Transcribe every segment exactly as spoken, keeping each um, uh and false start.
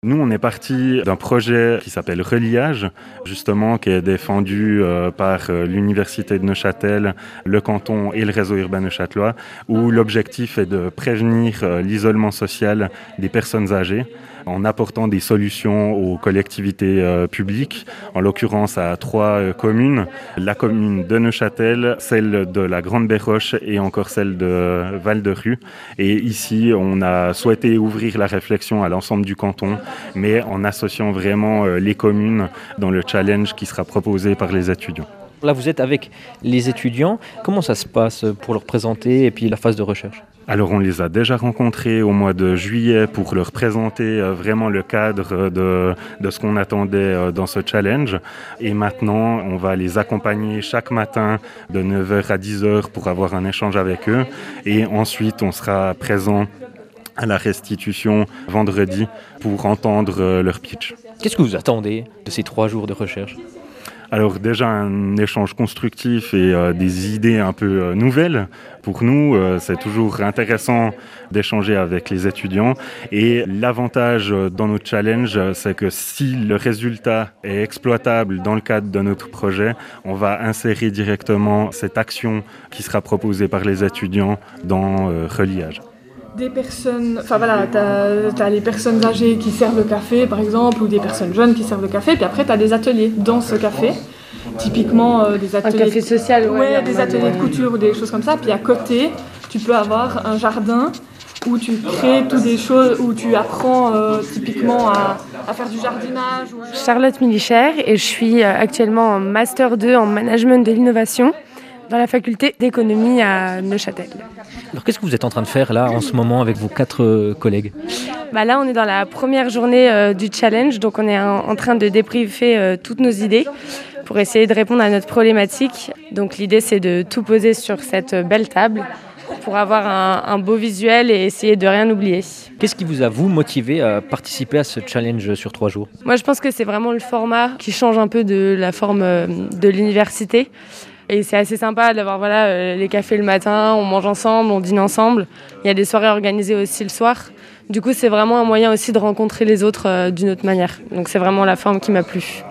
Nous, on est parti d'un projet qui s'appelle Reliage, justement, qui est défendu euh, par euh, l'Université de Neuchâtel, le canton et le réseau urbain neuchâtelois, où l'objectif est de prévenir euh, l'isolement social des personnes âgées en apportant des solutions aux collectivités euh, publiques, en l'occurrence à trois euh, communes, la commune de Neuchâtel, celle de la Grande Béroche et encore celle de Val-de-Rue. Et ici, on a souhaité ouvrir la réflexion à l'ensemble du canton, mais en associant vraiment euh, les communes dans le challenge qui sera proposé par les étudiants. Là, vous êtes avec les étudiants. Comment ça se passe pour leur présenter et puis la phase de recherche ? Alors, on les a déjà rencontrés au mois de juillet pour leur présenter euh, vraiment le cadre de, de ce qu'on attendait euh, dans ce challenge. Et maintenant, on va les accompagner chaque matin de neuf heures à dix heures pour avoir un échange avec eux. Et ensuite, on sera présent à la restitution vendredi pour entendre euh, leur pitch. Qu'est-ce que vous attendez de ces trois jours de recherche ? Alors déjà un échange constructif et euh, des idées un peu euh, nouvelles. Pour nous, euh, c'est toujours intéressant d'échanger avec les étudiants. Et l'avantage euh, dans notre challenge, c'est que si le résultat est exploitable dans le cadre de notre projet, on va insérer directement cette action qui sera proposée par les étudiants dans euh, Reliage. Des personnes, enfin voilà, t'as, t'as les personnes âgées qui servent le café par exemple, ou des personnes jeunes qui servent le café, puis après t'as des ateliers dans ce café, typiquement euh, des ateliers... Un café social, ouais. Ouais, des ateliers de couture ou des choses comme ça, puis à côté, tu peux avoir un jardin où tu crées toutes des choses, où tu apprends euh, typiquement à, à faire du jardinage. Ou... Charlotte Milicher, et je suis actuellement en Master deux en Management de l'innovation dans la faculté d'économie à Neuchâtel. Alors qu'est-ce que vous êtes en train de faire là en ce moment avec vos quatre euh, collègues ? Bah là, on est dans la première journée euh, du challenge, donc on est en, en train de débriefer euh, toutes nos idées pour essayer de répondre à notre problématique. Donc l'idée, c'est de tout poser sur cette belle table pour avoir un, un beau visuel et essayer de rien oublier. Qu'est-ce qui vous a, vous, motivé à participer à ce challenge sur trois jours ? Moi, je pense que c'est vraiment le format qui change un peu de la forme euh, de l'université. Et c'est assez sympa d'avoir voilà, euh, les cafés le matin, on mange ensemble, on dîne ensemble. Il y a des soirées organisées aussi le soir. Du coup, c'est vraiment un moyen aussi de rencontrer les autres euh, d'une autre manière. Donc c'est vraiment la forme qui m'a plu.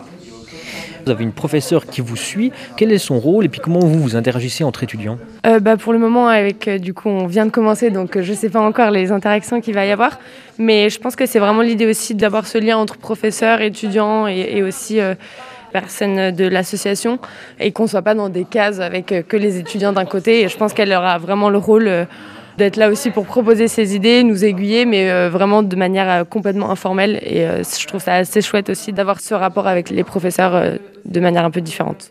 Vous avez une professeure qui vous suit. Quel est son rôle et puis comment vous vous interagissez entre étudiants ? euh, bah, Pour le moment, avec, euh, du coup, on vient de commencer, donc euh, je ne sais pas encore les interactions qu'il va y avoir. Mais je pense que c'est vraiment l'idée aussi d'avoir ce lien entre professeurs, étudiants et, et aussi... Euh, personnes de l'association et qu'on ne soit pas dans des cases avec que les étudiants d'un côté. Et je pense qu'elle aura vraiment le rôle d'être là aussi pour proposer ses idées, nous aiguiller, mais vraiment de manière complètement informelle. Et je trouve ça assez chouette aussi d'avoir ce rapport avec les professeurs de manière un peu différente.